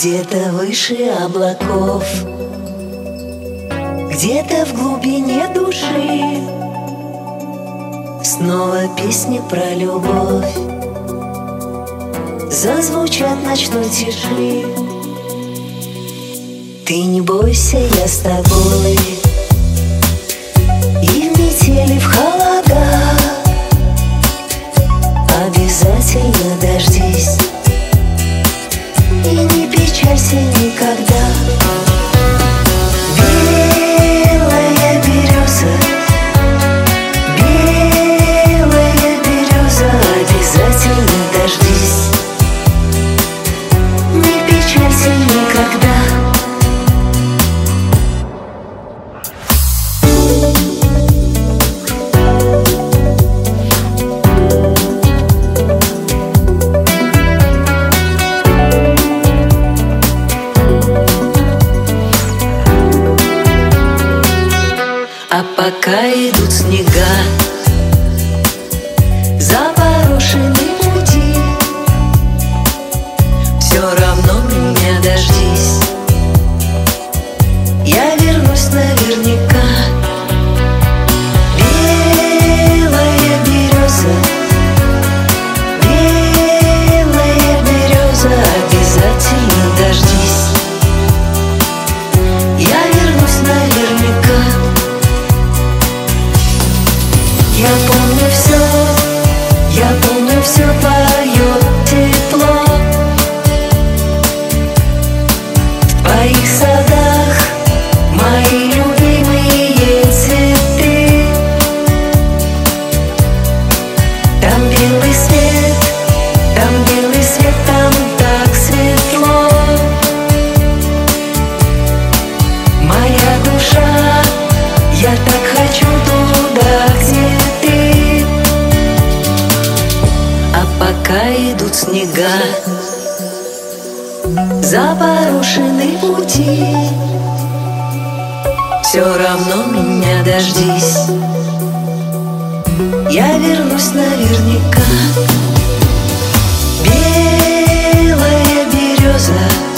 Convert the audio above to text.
Где-то выше облаков, где-то в глубине души снова песни про любовь зазвучат в ночной тиши. Ты не бойся, я с тобой, и в метели, в холода обязательно дождись, и не печалься никогда. Белая береза, обязательно дождись, не печалься никогда. А пока идут снега, запорошены пути, все равно меня дождись, я вернусь наверняка. Белая береза, обязательно дождись, я вернусь наверняка. Я помню все твое тепло в твоих садах, мои любимые цветы. Там белый свет, там так светло. Моя душа, я так хочу туда, где ты. А пока идут снега, запорошены пути, все равно меня дождись, я вернусь наверняка. Белая береза,